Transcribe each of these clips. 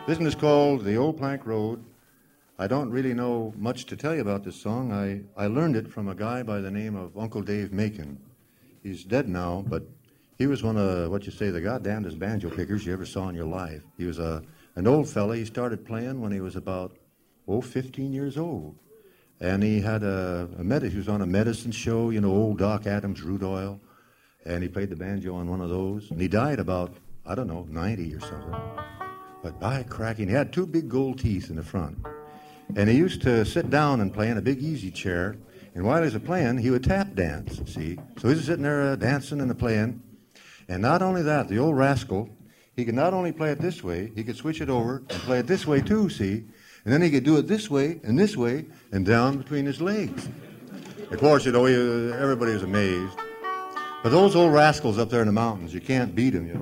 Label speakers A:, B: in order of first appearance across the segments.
A: This one is called The Old Plank Road. I don't really know much to tell you about this song. I learned it from a guy by the name of Uncle Dave Macon. He's dead now, but he was one of, what you say, the goddamnedest banjo pickers you ever saw in your life. He was an old fella. He started playing when he was about, 15 years old. And he had he was on a medicine show, old Doc Adams root oil. And he played the banjo on one of those. And he died about, 90 or something. But by cracking, he had two big gold teeth in the front. And he used to sit down and play in a big easy chair. And while he was playing, he would tap dance, see? So he was sitting there dancing and playing. And not only that, the old rascal, he could not only play it this way, he could switch it over and play it this way too, see? And then he could do it this way, and down between his legs. Of course, everybody was amazed. But those old rascals up there in the mountains, you can't beat them,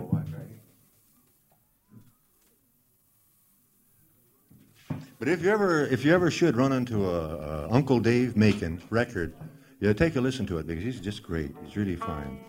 A: But if you ever should run into a Uncle Dave Macon record, take a listen to it because he's just great. He's really fine.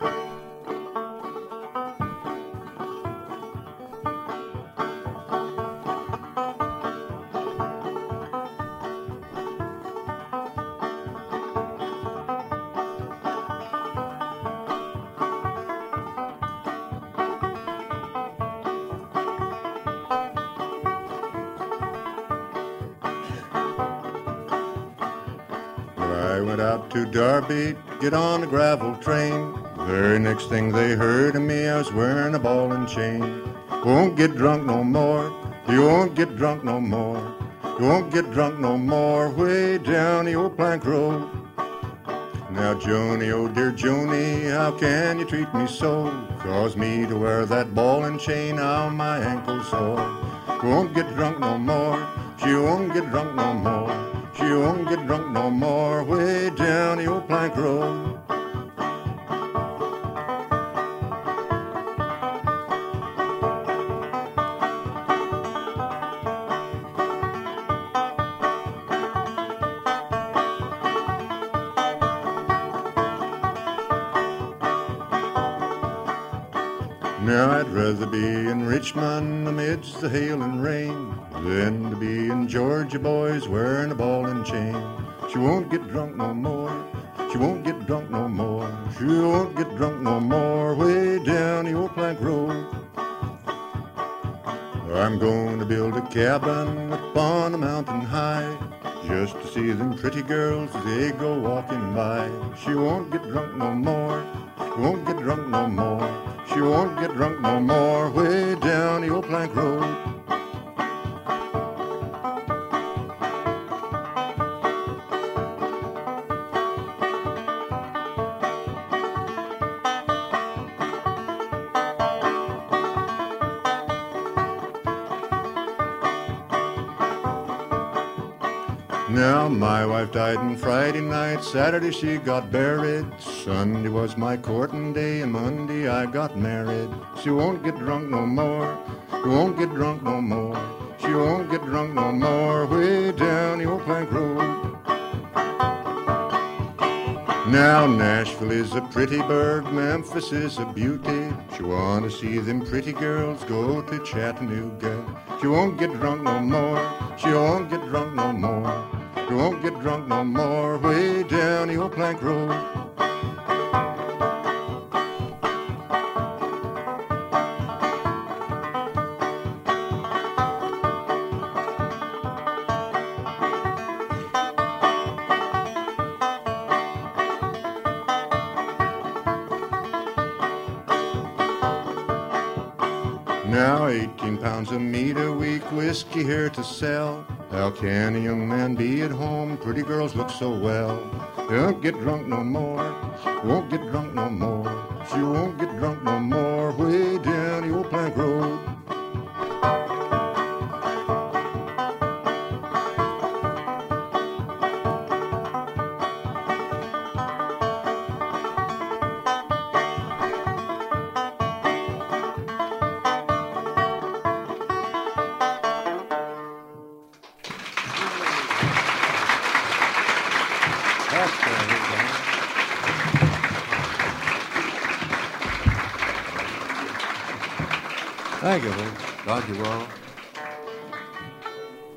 A: I went out to Derby to get on a gravel train. The very next thing they heard of me, I was wearing a ball and chain. Won't get drunk no more, you won't get drunk no more. You won't get drunk no more, way down the old plank road. Now Joni, oh dear Joni, how can you treat me so? Cause me to wear that ball and chain, now my ankle's sore. Won't get drunk no more, she won't get drunk no more. She won't get drunk no more, way down the old plank road. Now I'd rather be in Richmond amidst the hail and rain than to be in Georgia, boys, wearing a ball and chain. She won't get drunk no more, she won't get drunk no more, she won't get drunk no more, way down the old plank road. I'm going to build a cabin up on a mountain high, just to see them pretty girls as they go walking by. She won't get drunk no more, she won't get drunk no more, she won't get drunk no more, way down the old plank road. Now my wife died on Friday night, Saturday she got buried, Sunday was my courting day, and Monday I got married. She won't get drunk no more, she won't get drunk no more, she won't get drunk no more, way down the old plank road. Now Nashville is a pretty burg, Memphis is a beauty. She want to see them pretty girls, go to Chattanooga. She won't get drunk no more, she won't get drunk no more, she won't get drunk no more, way down the old plank road. Now 18 pounds of meat a week, whiskey here to sell. How can a young man be at home? Pretty girls look so well. She won't get drunk no more, won't get drunk no more, she won't get drunk no more, way down the old plank road. Thank you, Lee. Glad you well.